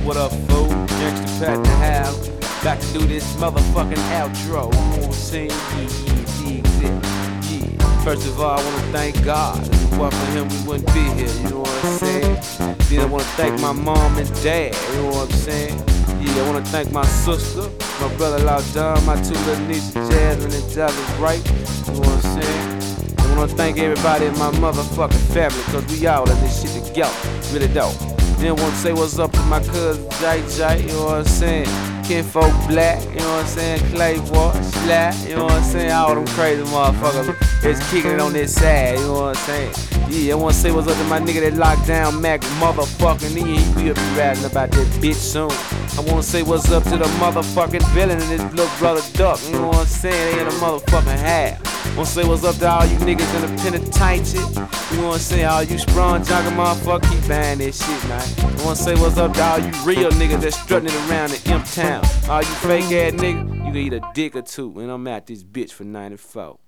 What up, fool? Gangsta Pat in the house. Got to do this motherfucking outro. You know what I'm saying? Yeah. First of all, I wanna thank God. If it wasn't for him, we wouldn't be here. You know what I'm saying? Then I wanna thank my mom and dad. You know what I'm saying? Yeah, I wanna thank my sister, my brother-in-law Don, my two little nieces Jasmine and Dallas Wright. You know what I'm saying? I wanna thank everybody in my motherfucking family, cause we all in this shit together. Really dope. Then wanna say what's up to my cousin JJ, you know what I'm saying? Kinfolk Black, you know what I'm saying? Clayboy, Slap, you know what I'm saying? All them crazy motherfuckers is kicking it on this side, you know what I'm saying? Yeah, I wanna say what's up to my nigga that locked down Mac motherfucking E. He will be rapping about that bitch soon. I wanna say what's up to the motherfucking villain and his little brother Duck, you know what I'm saying? They in a motherfucking half. Wanna say what's up to all you niggas in the penitentiary. You know what I'm saying? All you sprung jogger motherfucker, keep buying that shit, man. I wanna say what's up to all you real niggas that's strutting it around in M-Town. All you fake ass niggas, you can eat a dick or two, and I'm at this bitch for 94.